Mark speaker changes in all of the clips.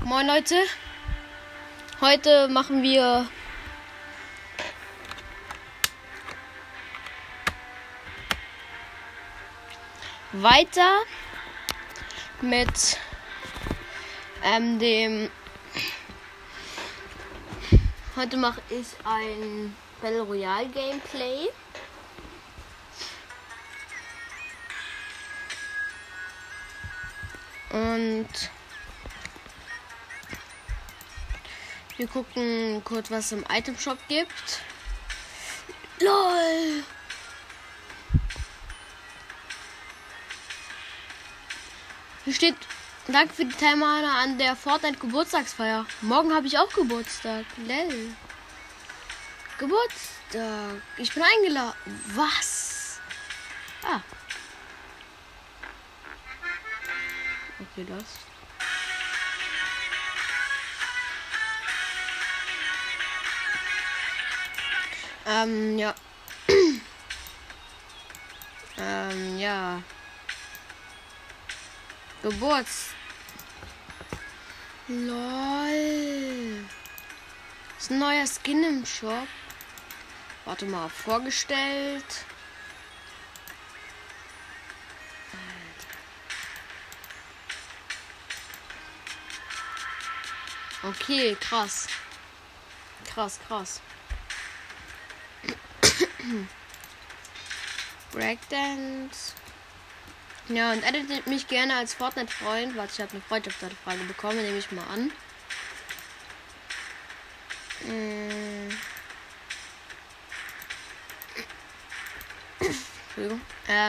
Speaker 1: Moin Leute, heute machen wir weiter mit dem. Heute mache ich ein Battle Royale Gameplay. Und wir gucken kurz, was es im Item Shop gibt. LOL! Hier steht, danke für die Teilnahme an der Fortnite Geburtstagsfeier. Morgen habe ich auch Geburtstag. Lell. Geburtstag. Ich bin eingeladen. Was? Ah. Okay, das. Ja. Ja. LOL. Ist ein neuer Skin im Shop. Warte mal, vorgestellt. Okay, krass. Krass. Breakdance. Ja, und edit mich gerne als Fortnite-Freund. Warte, ich habe eine Freundschaftsanfrage bekommen, nehme ich mal an. Entschuldigung.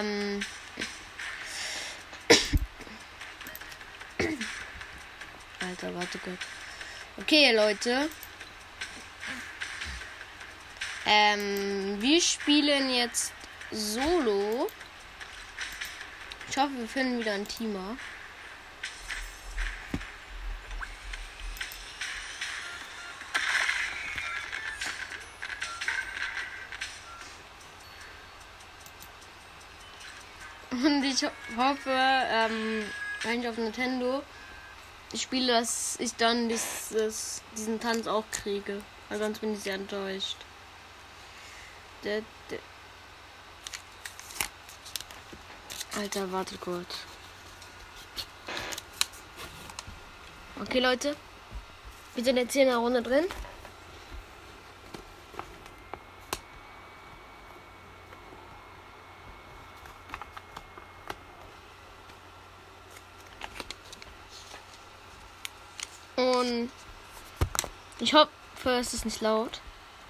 Speaker 1: Alter, warte Gott. Okay, Leute. Wir spielen jetzt Solo. Ich hoffe, wir finden wieder ein Teamer. Und ich hoffe, wenn ich auf Nintendo spiele, dass ich dann diesen Tanz auch kriege. Weil sonst bin ich sehr enttäuscht. Alter, warte kurz. Okay, Leute. Wir sind jetzt hier in der Runde drin. Und ich hoffe, es ist nicht laut.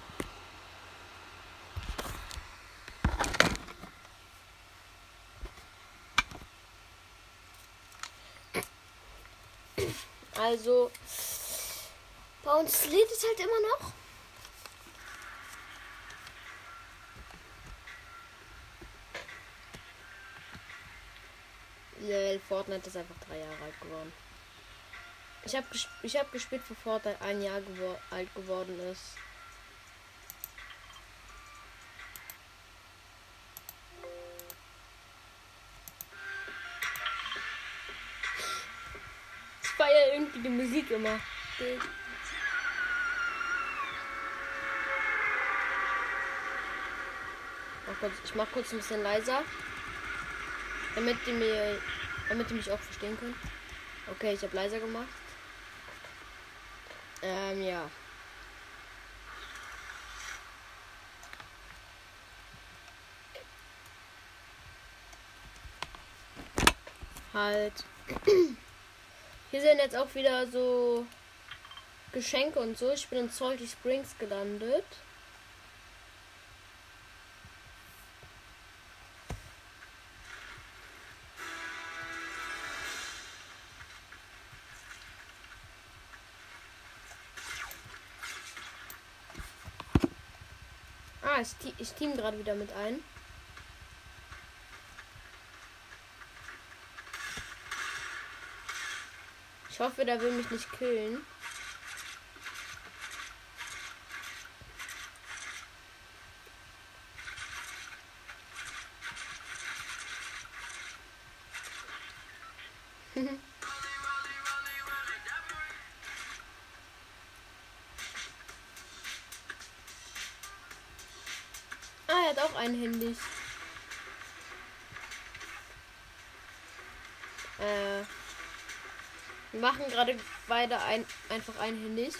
Speaker 1: Also, bei uns lädt es halt immer noch. Fortnite ist einfach 3 Jahre alt geworden. Ich hab gespielt, bevor Fortnite 1 Jahr alt geworden ist. Ich feiere irgendwie die Musik immer. Ich mach kurz ein bisschen leiser, damit ihr mich auch verstehen könnt. Okay, ich habe leiser gemacht. Ja. Halt. Hier sind jetzt auch wieder so Geschenke und so. Ich bin in Salty Springs gelandet. Ich team gerade wieder mit ein. Ich hoffe, der will mich nicht killen. er hat auch einhändig. Wir machen gerade beide einfach einhändig.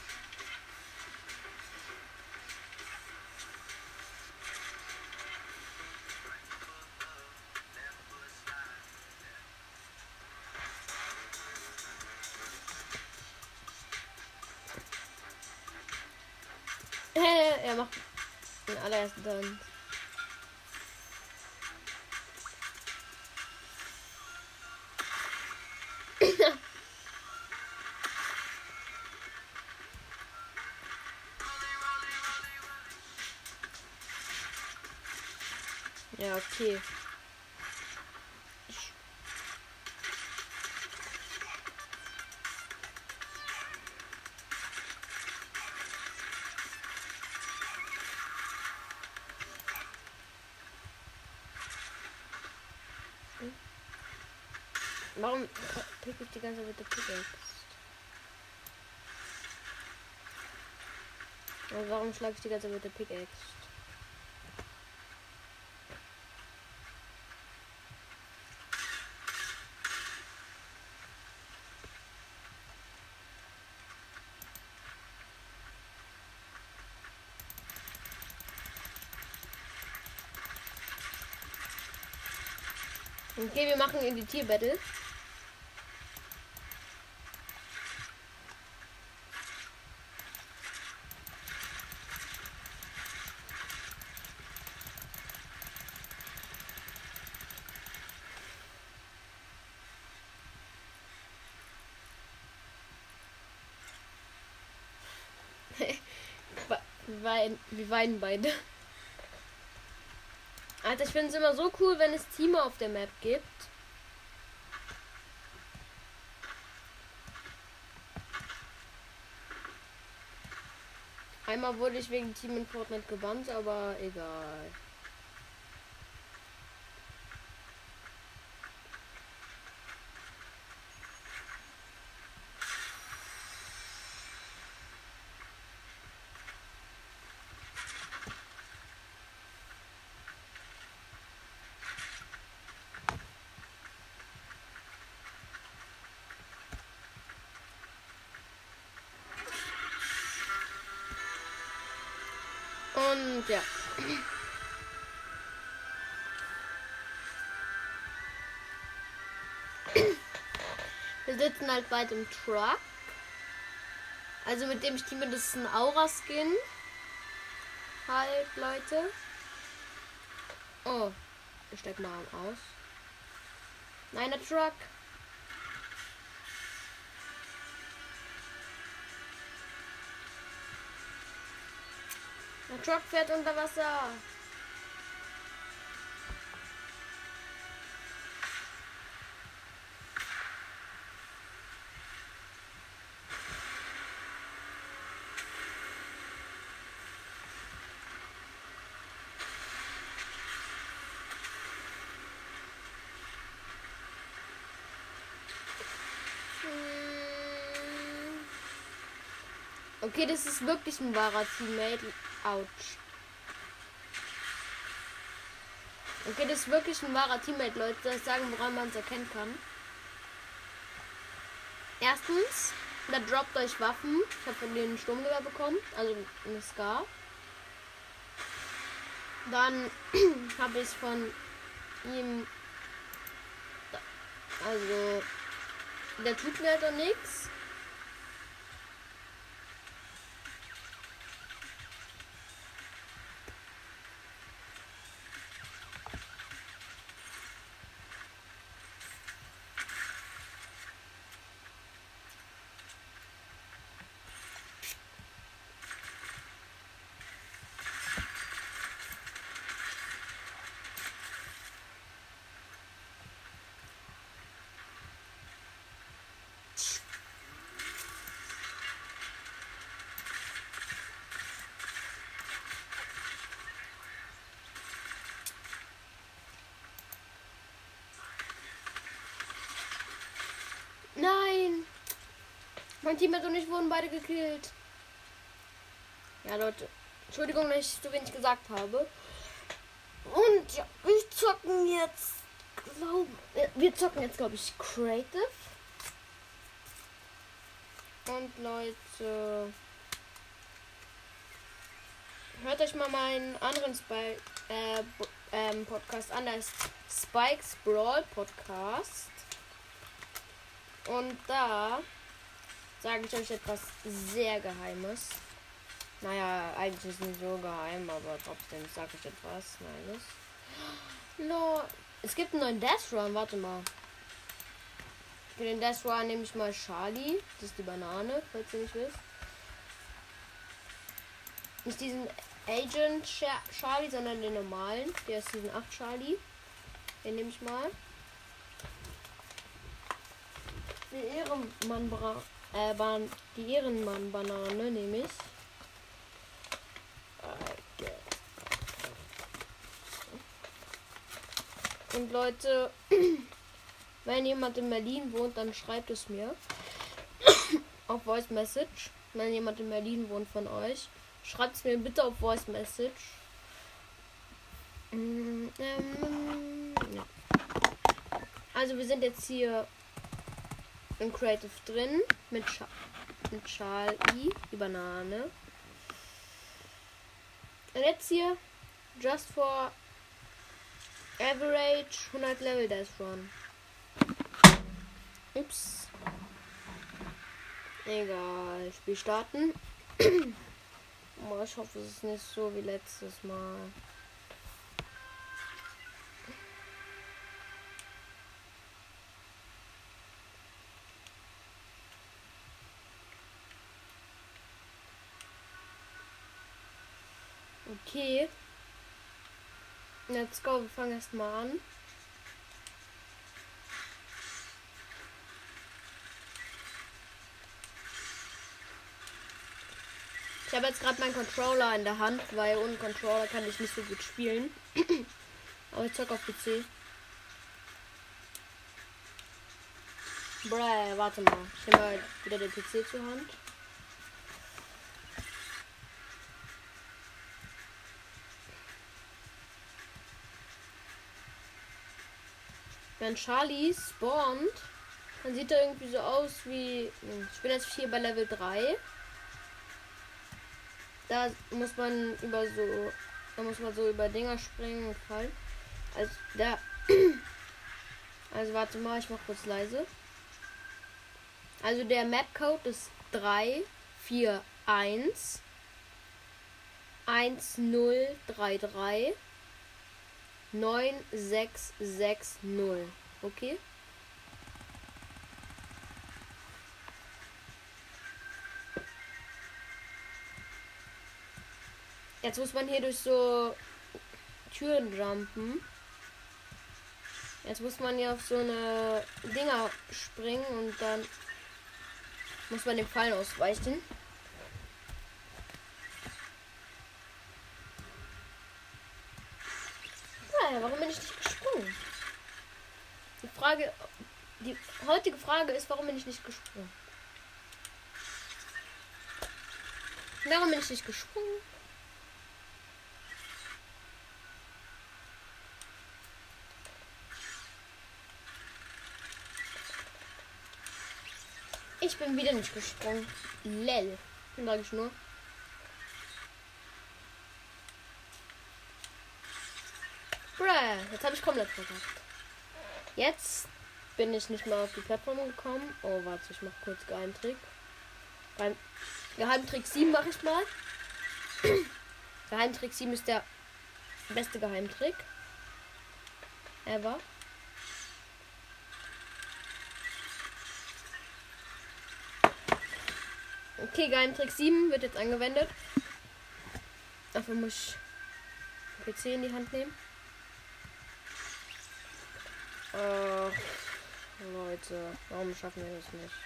Speaker 1: Er macht den allerersten Tanz. Ja, okay. Warum pick ich die ganze Zeit mit der Pickaxe? Also warum schlage ich die ganze Zeit mit der Pickaxe? Okay, wir machen in die Tier-Battle. Wir weinen beide. Alter, ich finde es immer so cool, wenn es Teamer auf der Map gibt. Einmal wurde ich wegen Team in Fortnite gebannt, aber egal. Und ja. Wir sitzen halt bald im Truck. Also mit dem Team, das ist ein Aura-Skin. Halt, Leute. Oh, ich steig mal aus. Nein, der Truck. Der Truck fährt unter Wasser. Okay, das ist wirklich ein wahrer Teammate. Autsch. Okay, das ist wirklich ein wahrer Teammate, Leute. Soll ich sagen, woran man es erkennen kann? Erstens, da droppt euch Waffen. Ich habe von denen ein Sturmgewehr bekommen, also eine Scar. Dann habe ich von ihm, also der tut mir halt doch nichts. Nein! Mein Teammate und ich wurden beide gekillt. Ja, Leute. Entschuldigung, dass ich so wenig gesagt habe. Und ja, wir zocken jetzt, glaube ich, Creative. Und Leute, hört euch mal meinen anderen Podcast an, der ist Spikes Brawl Podcast. Und da sage ich euch etwas sehr Geheimes. Naja, eigentlich ist es nicht so geheim, aber trotzdem sage ich etwas. Nein, no. Es gibt einen neuen Death Run, warte mal. Für den Death Run nehme ich mal Charlie. Das ist die Banane, falls ihr nicht wisst. Nicht diesen Agent Charlie, sondern den normalen. Der ist Season 8 Charlie. Den nehme ich mal. Die Ehrenmann-Banane nehme ich. Und Leute, wenn jemand in Berlin wohnt, dann schreibt es mir auf Voice Message. Wenn jemand in Berlin wohnt von euch, schreibt es mir bitte auf Voice Message. Ja. Also wir sind jetzt hier in Creative drin mit Charlie, die Banane. Und jetzt hier Just for Average 100 Level Death Run. Ups. Egal. Spiel starten. Oh, ich hoffe, es ist nicht so wie letztes Mal. Okay. Let's go, wir fangen erstmal an. Ich habe jetzt gerade meinen Controller in der Hand, weil ohne Controller kann ich nicht so gut spielen. Aber ich zocke auf PC. Warte mal. Ich nehme mal wieder den PC zur Hand. Wenn Charlie spawnt, dann sieht er irgendwie so aus wie... Ich bin jetzt hier bei Level 3. Da muss man über Dinger springen und fallen. Also warte mal, ich mach kurz leise. Also der Map-Code ist 341 1033 9660. Okay? Jetzt muss man hier durch so Türen jumpen. Jetzt muss man hier auf so eine Dinger springen und dann muss man dem Fallen ausweichen. Ja, warum bin ich nicht gesprungen? Die heutige Frage ist, warum bin ich nicht gesprungen? Warum bin ich nicht gesprungen? Ich bin wieder nicht gesprungen. Lel. Sag ich nur. Jetzt habe ich komplett verkackt. Jetzt bin ich nicht mehr auf die Plattform gekommen. Oh, warte, ich mache kurz Geheimtrick. Beim Geheimtrick 7 mache ich mal. Geheimtrick 7 ist der beste Geheimtrick ever. Okay, Geheimtrick 7 wird jetzt angewendet. Dafür muss ich PC in die Hand nehmen. Leute, warum schaffen wir das nicht?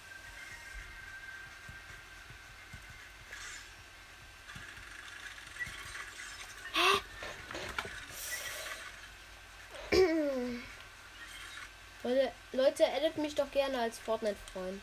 Speaker 1: Hä? Leute, addet mich doch gerne als Fortnite-Freund.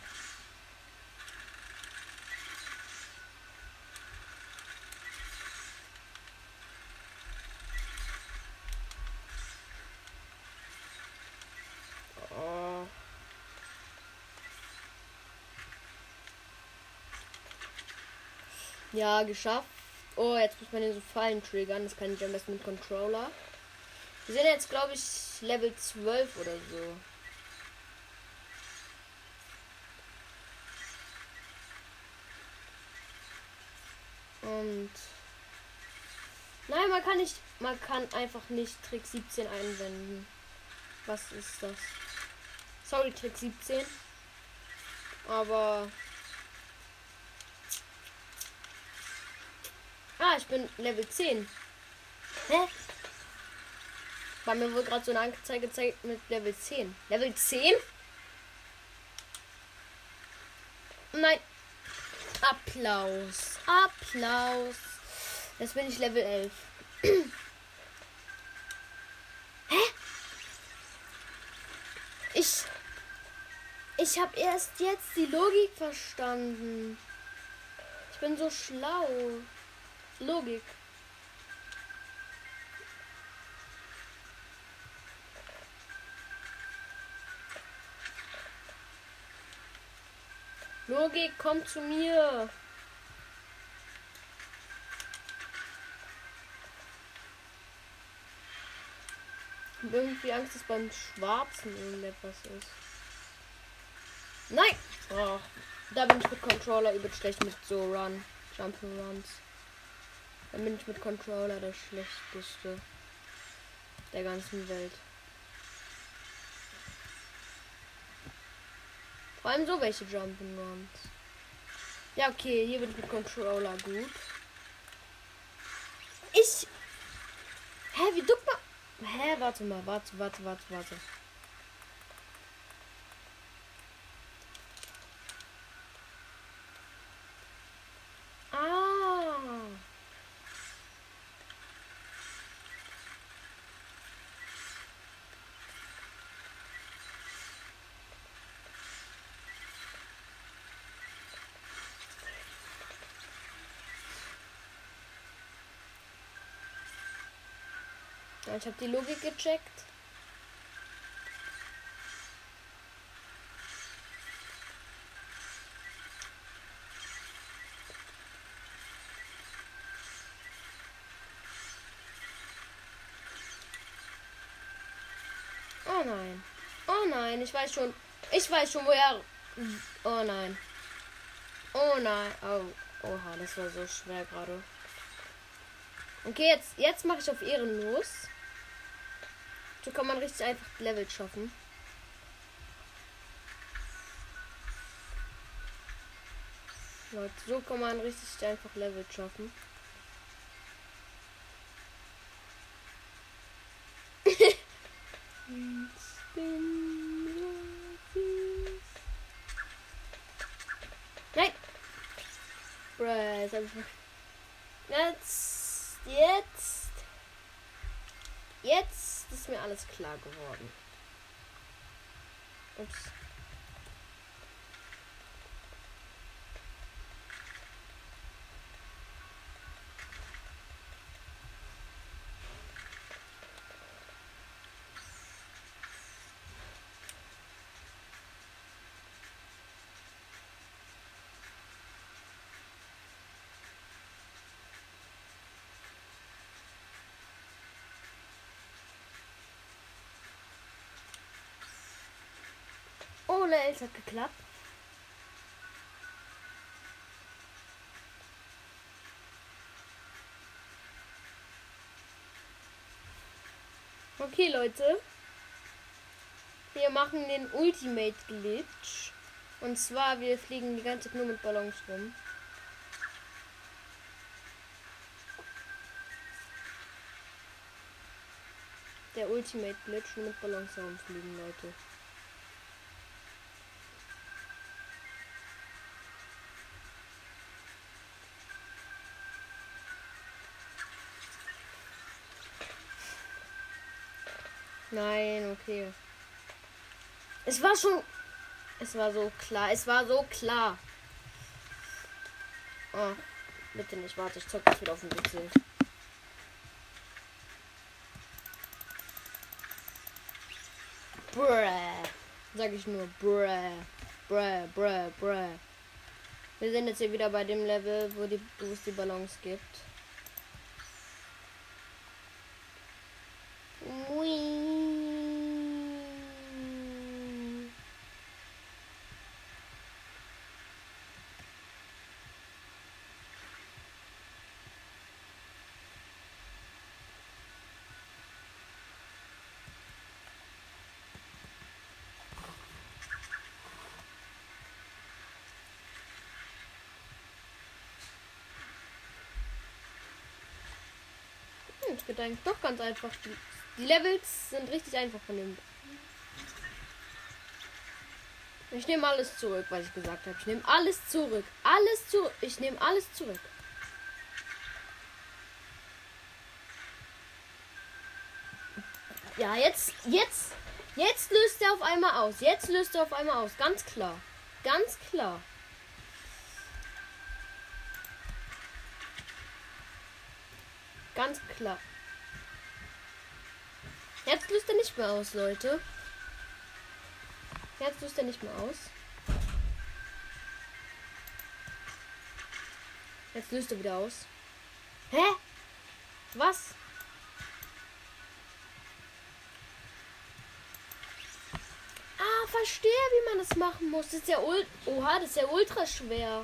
Speaker 1: Ja, geschafft. Oh, jetzt muss man hier so Fallen triggern. Das kann ich am besten mit Controller. Wir sind jetzt, glaube ich, Level 12 oder so. Und nein, man kann einfach nicht Trick 17 einwenden. Was ist das? Sorry, Trick 17. Aber ich bin Level 10. Hä? War mir wohl gerade so eine Anzeige gezeigt mit Level 10. Level 10? Nein. Applaus. Applaus. Jetzt bin ich Level 11. Hä? Ich habe erst jetzt die Logik verstanden. Ich bin so schlau. Logik. Logik, komm zu mir. Ich habe irgendwie Angst, dass beim Schwarzen irgendetwas ist. Nein! Oh, da bin ich mit Controller übelst schlecht mit so Jump and Runs. Da bin ich mit Controller der schlechteste der ganzen Welt. Vor allem so welche Jump and Runs. Ja, okay, hier bin ich mit Controller gut. Hä, wie duck man... Hä, warte mal, warte. Ja, ich habe die Logik gecheckt. Oh nein. Oh nein, ich weiß schon, woher. Oh nein. Oh nein. Oh. Oha, das war so schwer gerade. Okay, jetzt mache ich auf ehrenlos. So kann man richtig einfach Level schaffen. Leute, so kann man richtig einfach Level schaffen. Nein! Bruh, Jetzt ist mir alles klar geworden. Ups. Oh, es hat geklappt. Okay, Leute. Wir machen den Ultimate Glitch. Und zwar, wir fliegen die ganze Zeit nur mit Ballons rum. Der Ultimate Glitch, nur mit Ballons herumfliegen, Leute. Nein, okay. Es war so klar. Oh, bitte nicht, warte, ich zock das wieder auf dem PC. Bruh. Sag ich nur, bruh. Wir sind jetzt hier wieder bei dem Level, wo es die Ballons gibt. Ui. Es geht eigentlich doch ganz einfach. Die Levels sind richtig einfach von dem. Ich nehme alles zurück, was ich gesagt habe. Ich nehme alles zurück. Alles zurück. Ich nehme alles zurück. Ja, jetzt löst er auf einmal aus. Jetzt löst er auf einmal aus. Ganz klar. Ganz klar. Ganz klar. Jetzt löst er nicht mehr aus, Leute. Jetzt löst er nicht mehr aus. Jetzt löst er wieder aus. Hä? Was? Ah, verstehe, wie man das machen muss. Das ist ja Oha, das ist ja ultra schwer.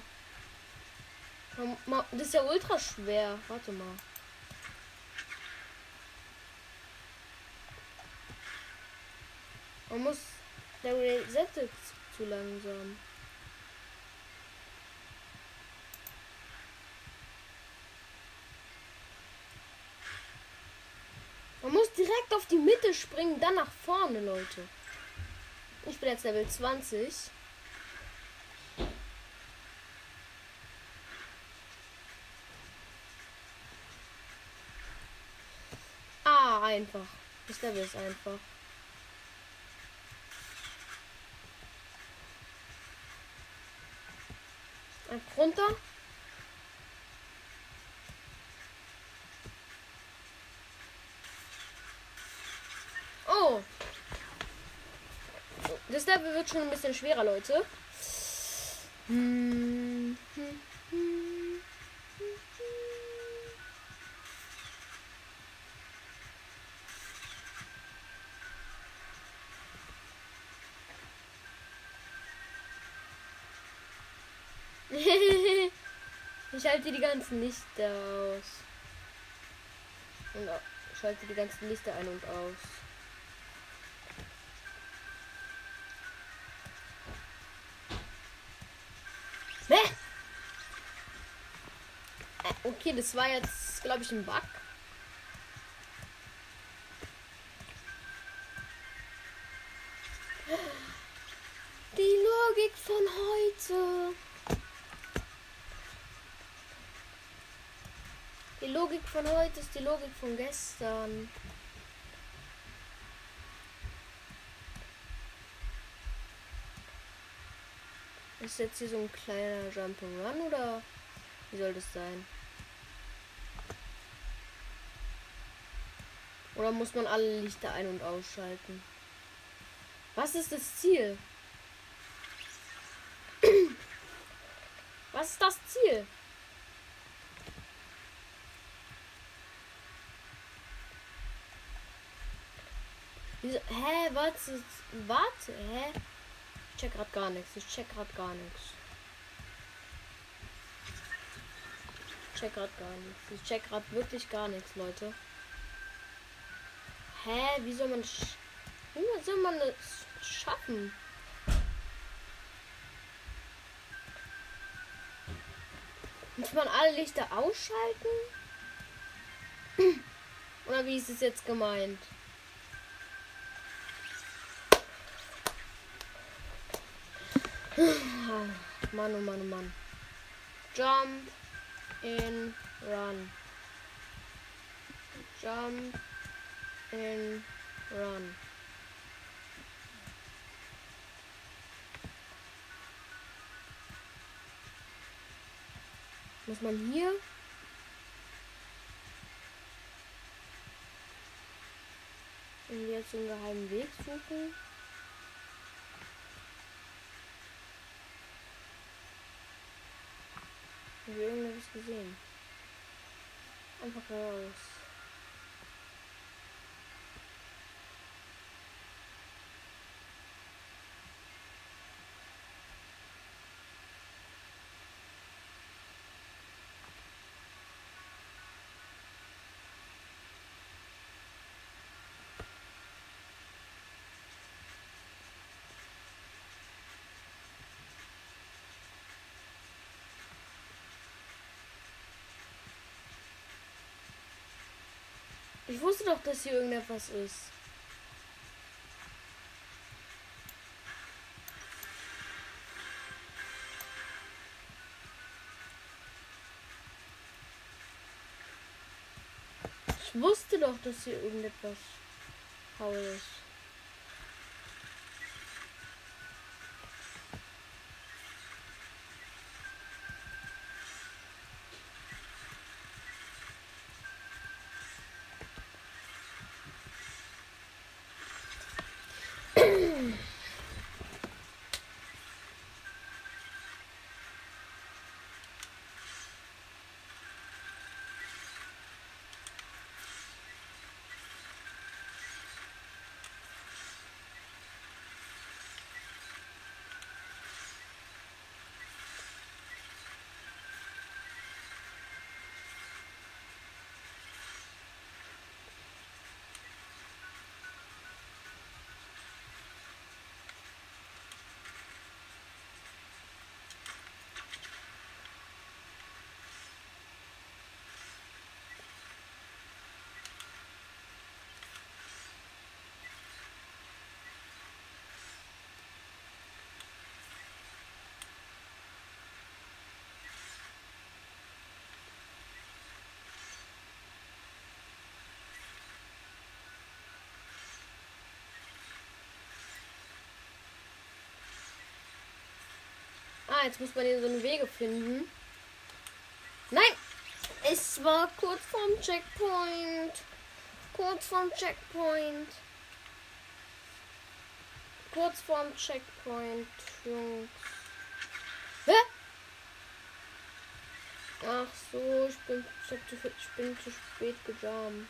Speaker 1: Das ist ja ultra schwer. Warte mal. Man muss. Der resettet zu langsam. Man muss direkt auf die Mitte springen, dann nach vorne, Leute. Ich bin jetzt Level 20. Ah, einfach. Das Level ist einfach. Runter. Oh. Das Level wird schon ein bisschen schwerer, Leute. Ich halte die ganzen Lichter aus. Und schalte die ganzen Lichter ein und aus. Okay, das war jetzt, glaube ich, ein Bug. Die Logik von heute. Die Logik von heute ist die Logik von gestern. Ist jetzt hier so ein kleiner Jump'n'Run oder wie soll das sein? Oder muss man alle Lichter ein- und ausschalten? Was ist das Ziel? Was ist das Ziel? Wieso? Hä? Was ist. Warte, hä? Ich check grad gar nichts. Ich check grad gar nichts. Ich check grad gar nichts. Ich check grad wirklich gar nichts, Leute. Hä? Wie soll man das schaffen? Muss man alle Lichter ausschalten? Oder wie ist es jetzt gemeint? Mann, oh Mann, oh Mann. Jump in run. Jump in run. Muss man hier jetzt einen geheimen Weg suchen? Haben wir irgendwas gesehen? Einfach raus. Ich wusste doch, dass hier irgendetwas ist. Ich wusste doch, dass hier irgendetwas faul ist. Jetzt muss man hier so einen Wege finden. Nein! Es war kurz vorm Checkpoint. Kurz vorm Checkpoint. Kurz vorm Checkpoint, Jungs. Hä? Ach so, ich bin zu spät gejumpt.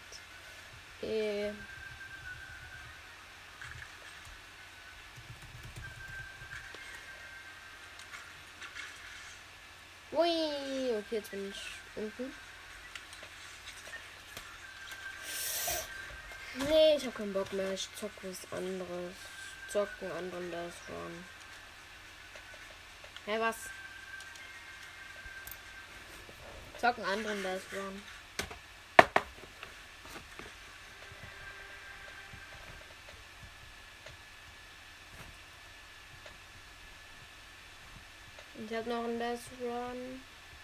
Speaker 1: Ui, okay, jetzt bin ich unten. Nee, ich hab keinen Bock mehr. Ich zock was anderes. Zocken anderen das schon. Hä, was? Zocken anderen das schon. Ich hab noch einen Death Run.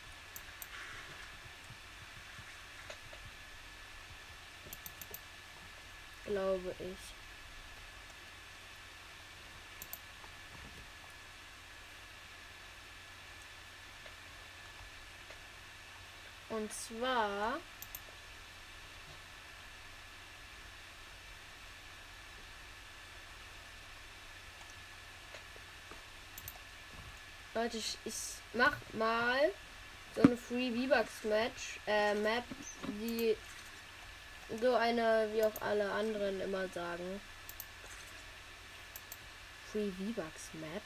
Speaker 1: Glaube ich. Und zwar Leute, ich mach mal so eine Free V-Bucks Match Map, die so eine, wie auch alle anderen immer sagen. Free V-Bucks Map.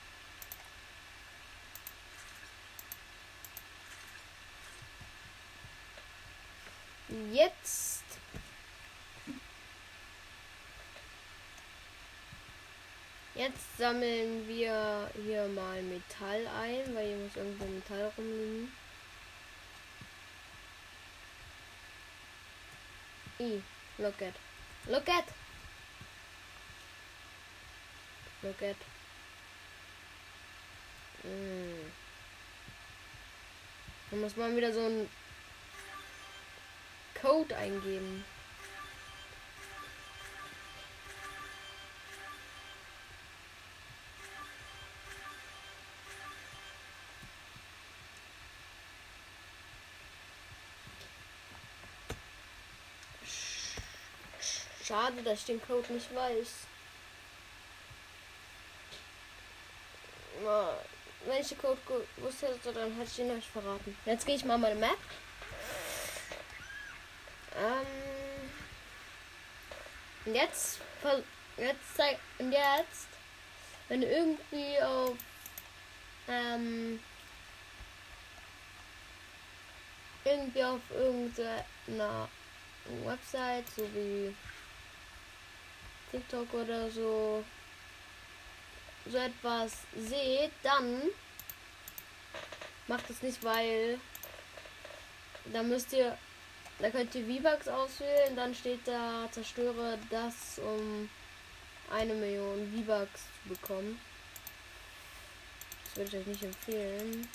Speaker 1: Jetzt sammeln wir hier mal Metall ein, weil hier muss irgendwo Metall rumliegen. Look at. Look at. Look at. Da muss man wieder so einen Code eingeben. Schade, dass ich den Code nicht weiß. wenn ich den Code gewusst hätte, dann hätte ich ihn euch verraten. Jetzt gehe ich mal meine Map. Und jetzt, wenn du irgendwie auf irgendeiner Website, so wie TikTok oder so etwas seht, dann macht es nicht, weil da könnt ihr V-Bucks auswählen, dann steht da, zerstöre das, um 1 Million V-Bucks zu bekommen. Das würde ich euch nicht empfehlen.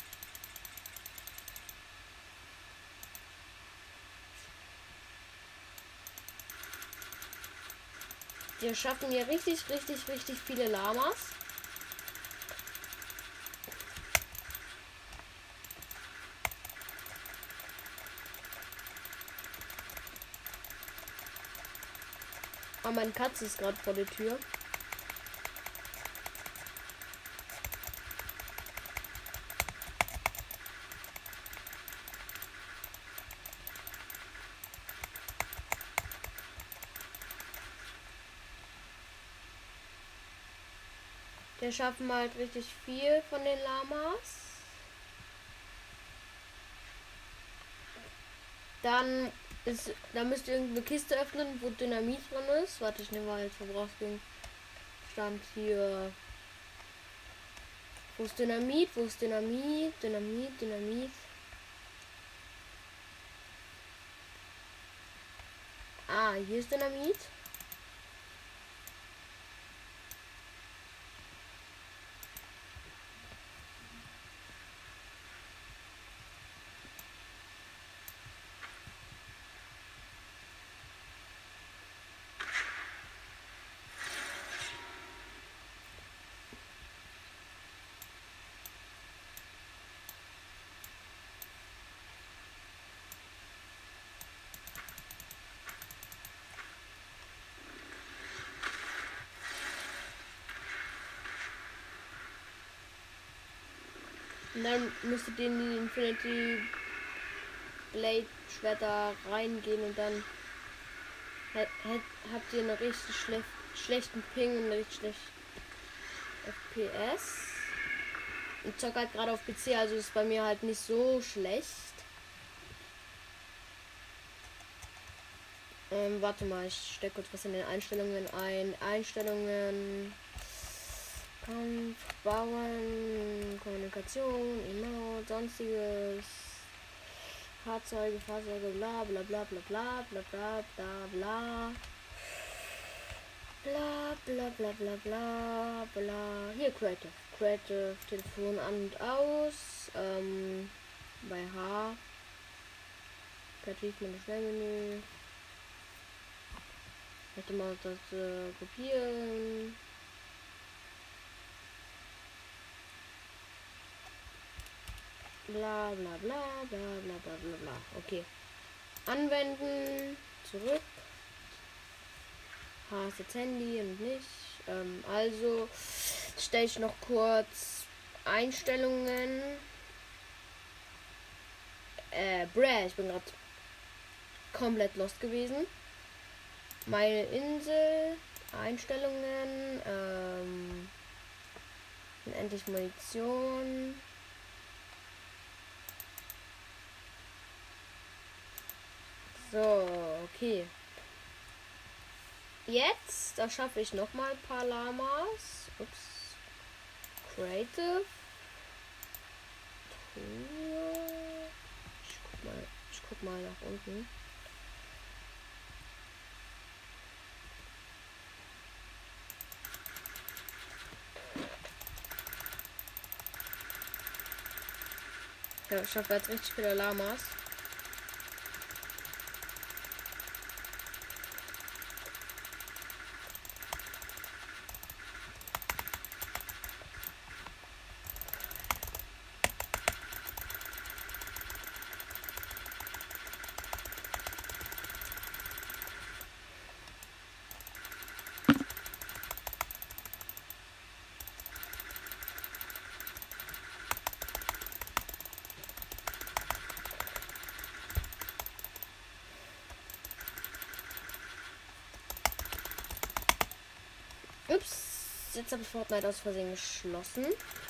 Speaker 1: Wir schaffen hier richtig viele Lamas. Aber meine Katze ist gerade vor der Tür. Wir schaffen halt richtig viel von den Lamas. Da müsst ihr irgendeine Kiste öffnen, wo Dynamit drin ist. Warte, ich nehme mal als Verbrauchsgegenstand hier. Wo ist Dynamit? Wo ist Dynamit? Dynamit. Ah, hier ist Dynamit. Und dann müsstet ihr in die Infinity Blade Schwerter reingehen und dann habt ihr einen richtig schlechten Ping und richtig schlecht FPS. Ich zocke halt gerade auf PC, also ist bei mir halt nicht so schlecht. Warte mal, ich stecke kurz was in den Einstellungen ein. Einstellungen. Kampf, Bauen, Kommunikation, Emote, sonstiges. Fahrzeuge, bla bla bla bla bla bla bla bla bla. Bla bla bla bla bla bla. Hier Creative. Telefon an und aus. Bei H. Kreativ mit dem Schnellmenü. Ich hätte mal das kopieren. Bla bla bla bla bla bla bla bla. Okay. Anwenden. Zurück. H ist jetzt Handy und nicht. Also stelle ich noch kurz Einstellungen. Ich bin gerade komplett lost gewesen. Meine Insel. Einstellungen. Endlich Munition. So, okay. Jetzt, da schaffe ich noch mal ein paar Lamas. Ups. Creative. Ich guck mal nach unten. Ja, ich schaffe jetzt richtig viele Lamas. jetzt habe ich Fortnite aus Versehen geschlossen.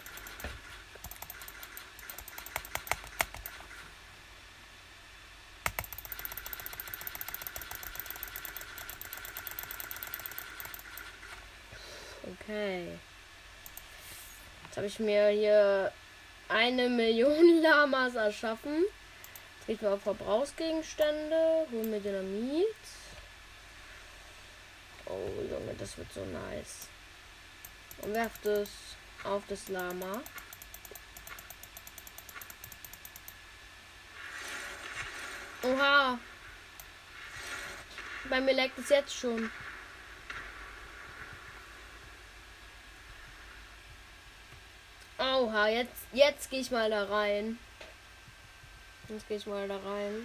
Speaker 1: Okay. Jetzt habe ich mir hier 1.000.000 Lamas erschaffen. Jetzt gehe ich mal auf Verbrauchsgegenstände. Holen mir Dynamit. Oh Junge, das wird so nice. Und werft es auf das Lama. Oha. Bei mir leckt es jetzt schon. Oha, jetzt gehe ich mal da rein. Jetzt gehe ich mal da rein.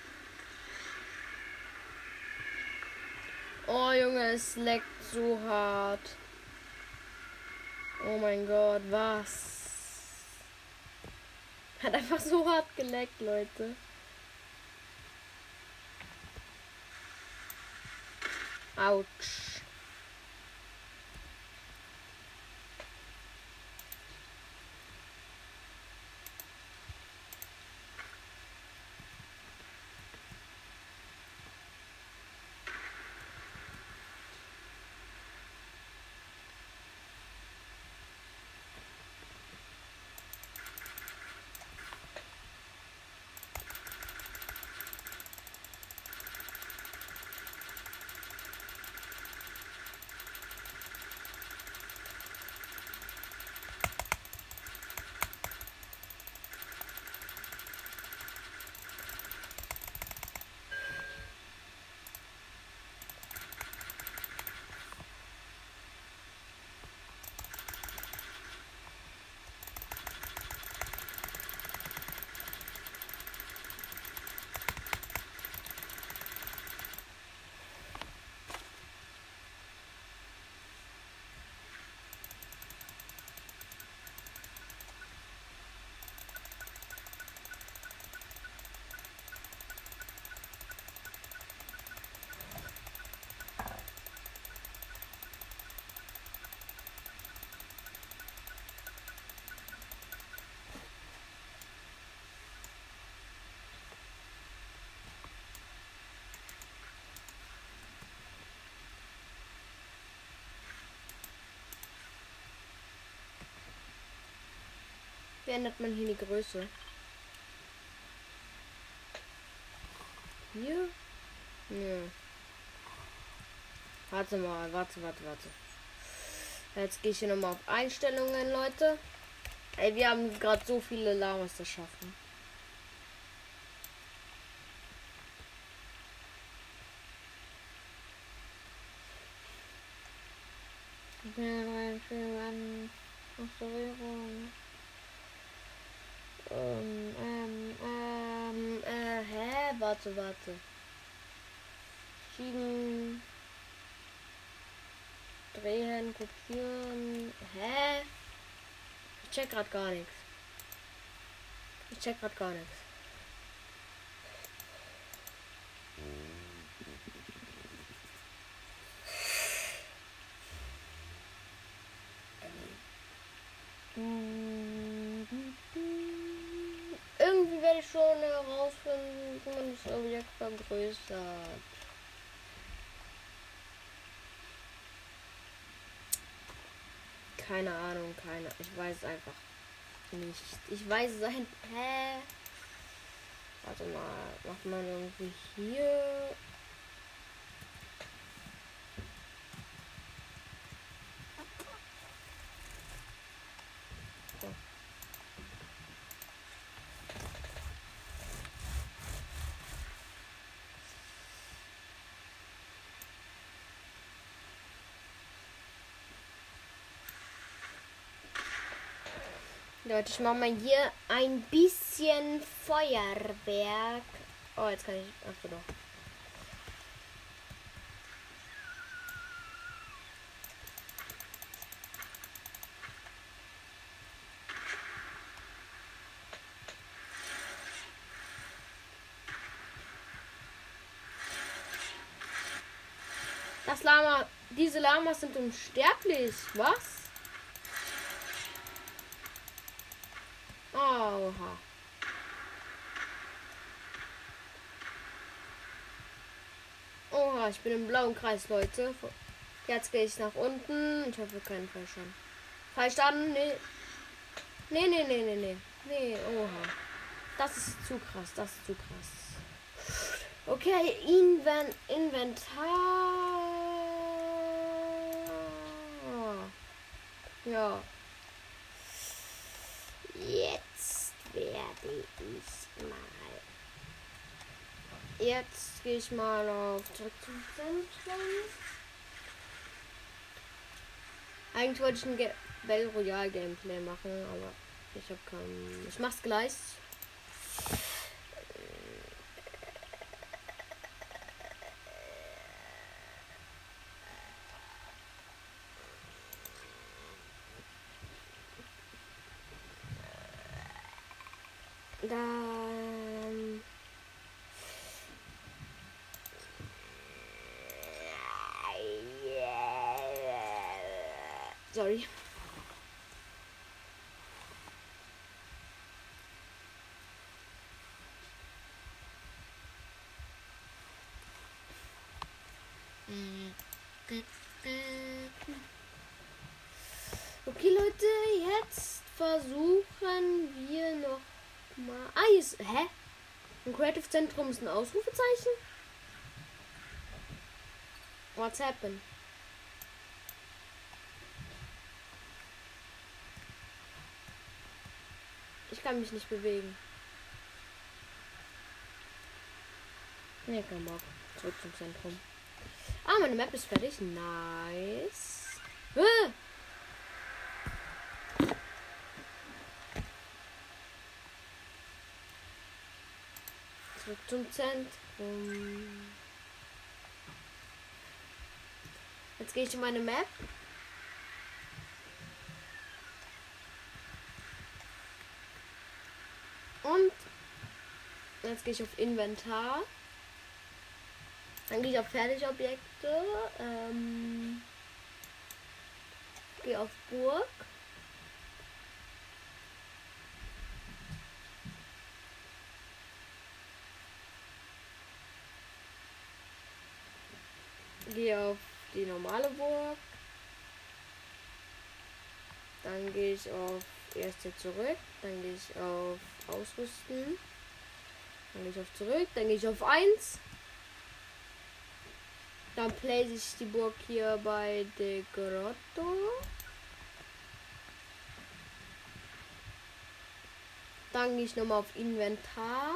Speaker 1: Oh Junge, es leckt so hart. Oh mein Gott, was? Hat einfach so hart geleckt, Leute. Autsch. Wie ändert man hier die Größe? Hier? Ja. Warte mal, warte. Jetzt gehe ich hier nochmal auf Einstellungen, Leute. Ey, wir haben gerade so viele Lamas erschaffen. Warte. Schieben. Drehen, kopieren. Hä? Ich check grad gar nichts. Irgendwie werde ich schon herausfinden, wie man das Objekt vergrößert. Keine Ahnung, ich weiß es einfach nicht. Ich weiß es einfach. Hä? Warte mal, macht man irgendwie hier. So. Leute, ich mache mal hier ein bisschen Feuerwerk. Oh, jetzt kann ich. Ach so, doch. Das Lama Diese Lamas sind unsterblich. Was? Oha. Oha, ich bin im blauen Kreis, Leute. Jetzt gehe ich nach unten. Ich hoffe, keinen Fallschaden. Fallschaden? Nee. Nee, oha. Das ist zu krass, das ist zu krass. Okay, Inventar. Ja. Jetzt werde ich mal. Jetzt gehe ich mal auf zurück zum Zentrum. Eigentlich wollte ich ein Battle Royale Gameplay machen, aber ich habe keinen. Ich mach's gleich. Dann. Sorry. Okay, Leute, jetzt versuchen wir noch mal. Ah, hier ist. Hä? Im Creative Zentrum ist ein Ausrufezeichen? What's happened? Ich kann mich nicht bewegen. Ne, kein Bock. Zurück zum Zentrum. Ah, meine Map ist fertig. Nice. Zurück zum Zentrum. Jetzt gehe ich in meine Map. Und jetzt gehe ich auf Inventar. Dann gehe ich auf Fertigobjekte. Gehe auf Burg. Gehe auf die normale Burg. Dann gehe ich auf erste zurück. Dann gehe ich auf Ausrüsten. Dann gehe ich auf zurück. Dann gehe ich auf 1. Dann place ich die Burg hier bei De Grotto. Dann gehe ich nochmal auf Inventar.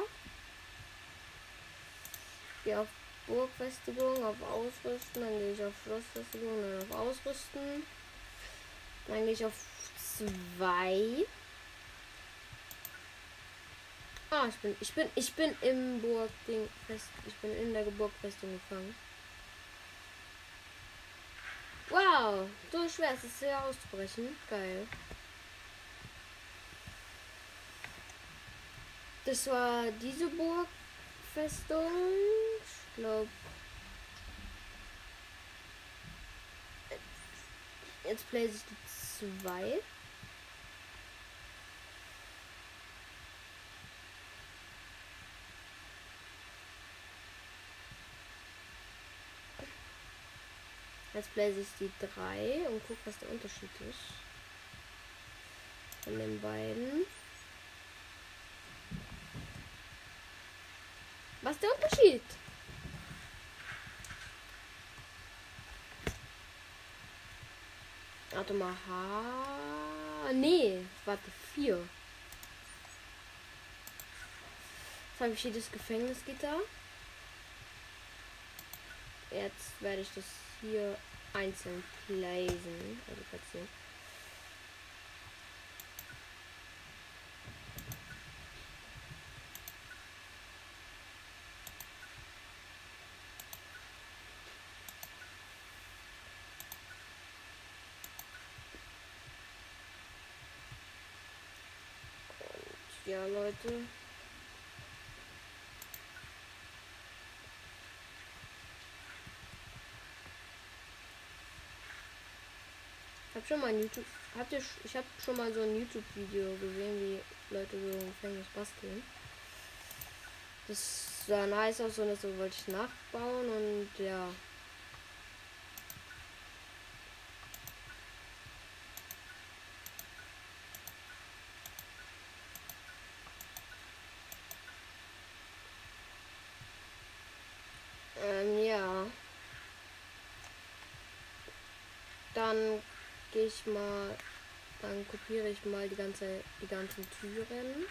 Speaker 1: Gehe auf Burgfestigung, auf Ausrüsten. Dann gehe ich auf Schlossfestigung, dann auf Ausrüsten. Dann gehe ich auf 2. Ah, ich bin im Burgding fest. Ich bin in der Burgfestung gefangen. Wow, so schwer ist es hier auszubrechen. Geil. Das war diese Burgfestung. Ich glaube. Jetzt place ich die 2. Jetzt place ich die 3 und guck, was der Unterschied ist von den beiden. Was ist der Unterschied? Warte mal, nee, warte, 4. Jetzt habe ich hier das Gefängnisgitter. Jetzt werde ich das hier einzeln placen. Also platzieren. Und ja, Leute. habe schon mal ein YouTube. Ich habe schon mal so ein YouTube-Video gesehen, wie Leute so im Gefängnis basteln. Das sah nice aus und das so wollte ich nachbauen und ja. Ja. Dann gehe ich mal, dann kopiere ich mal die ganzen Türen.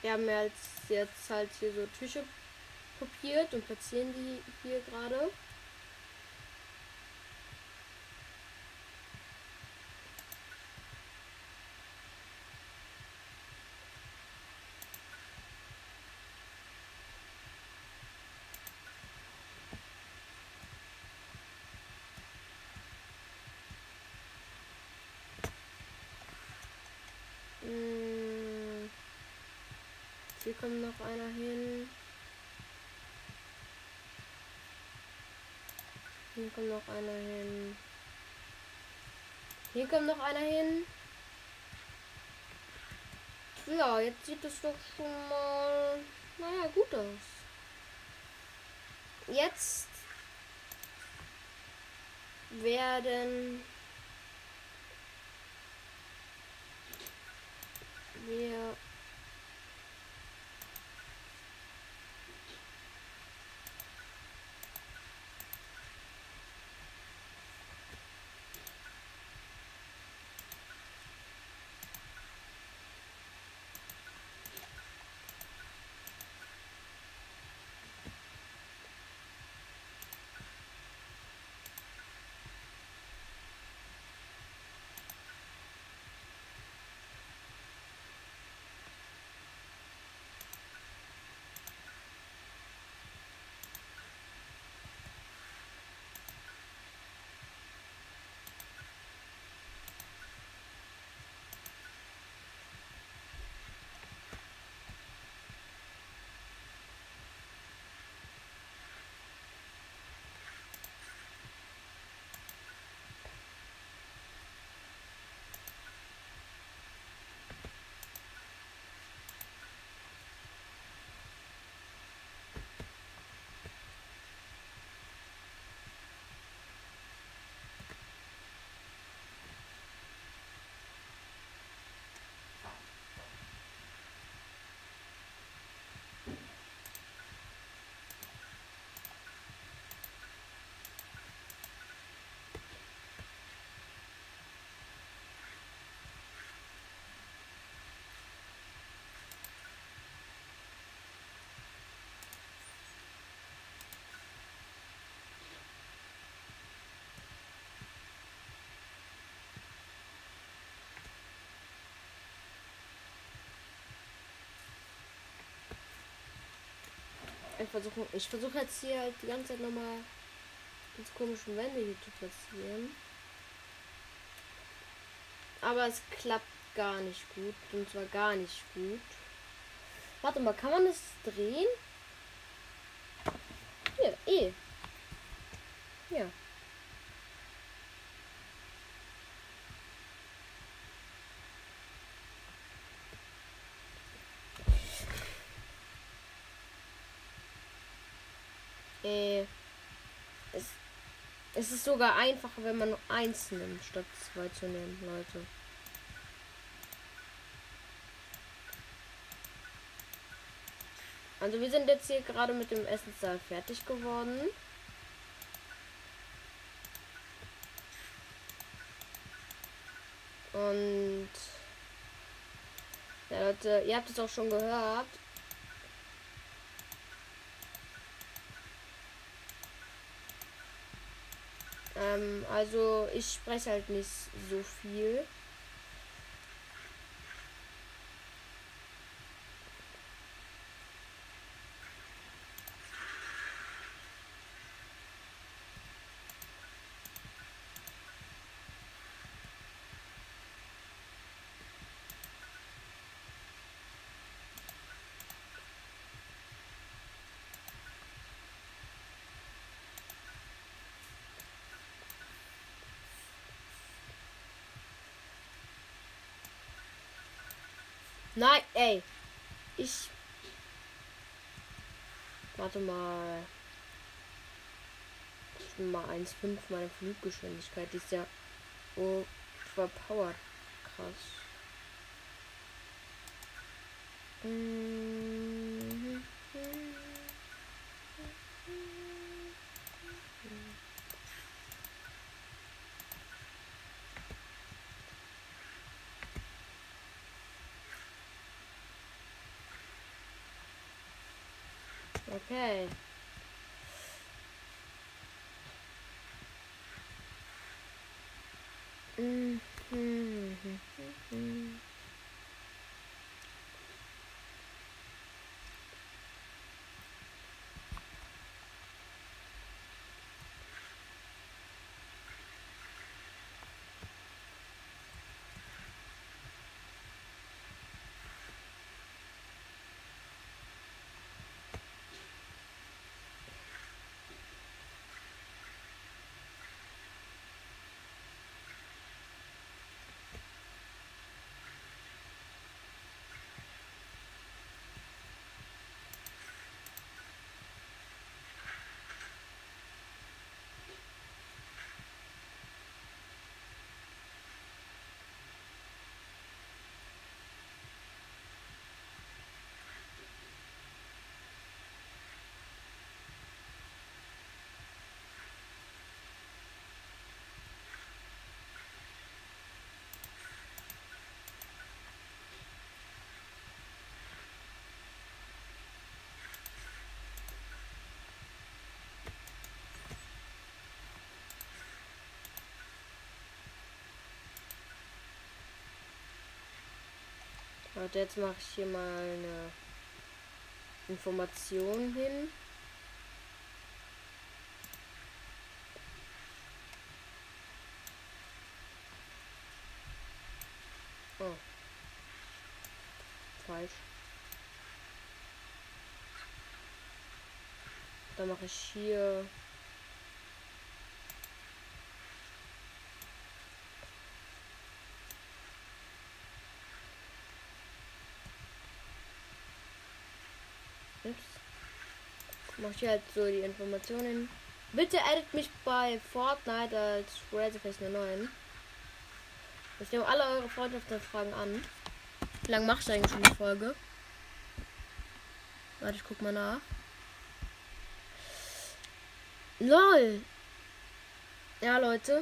Speaker 1: Wir haben ja jetzt halt hier so Tische kopiert und platzieren die hier gerade. Hier kommt noch einer hin. Hier kommt noch einer hin. Hier kommt noch einer hin. Ja, jetzt sieht es doch schon mal, naja, gut aus. Jetzt werden wir ich versuche jetzt hier halt die ganze Zeit nochmal diese komischen Wände hier zu platzieren. Aber es klappt gar nicht gut. Und zwar gar nicht gut. Warte mal, kann man das drehen? Hier, E. Ja. Es ist sogar einfacher, wenn man nur eins nimmt, statt zwei zu nehmen, Leute. Also wir sind jetzt hier gerade mit dem Essenssaal fertig geworden. Und ja, Leute, ihr habt es auch schon gehört. Also ich spreche halt nicht so viel. Nein, ey. Warte mal. Ich bin mal 1,5 meine Fluggeschwindigkeit. Die ist ja overpowered. Krass. Okay. Warte, jetzt mache ich hier mal eine Information hin. Oh. Falsch. Dann mache ich hier mache ich halt so die Informationen. Bitte addet mich bei Fortnite als Razorface 09. Ich nehme alle eure Freundschaftsanfragen an. Wie lange machst du eigentlich schon die Folge? Warte, ich guck mal nach. LOL! Ja, Leute.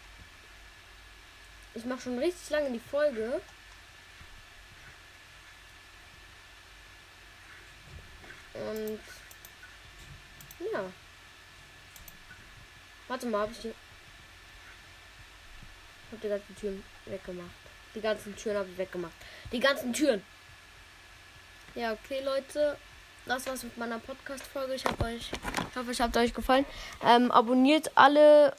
Speaker 1: Ich mache schon richtig lange die Folge. Und ja. Warte mal, habe ich die ganzen Türen weggemacht. Die ganzen Türen habe ich weggemacht. Die ganzen Türen. Ja, okay, Leute. Das war's mit meiner Podcast-Folge. Ich hoffe, es hat euch gefallen. Abonniert alle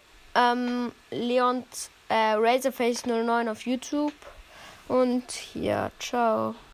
Speaker 1: Leons Razorface 09 auf YouTube. Und ja, ciao.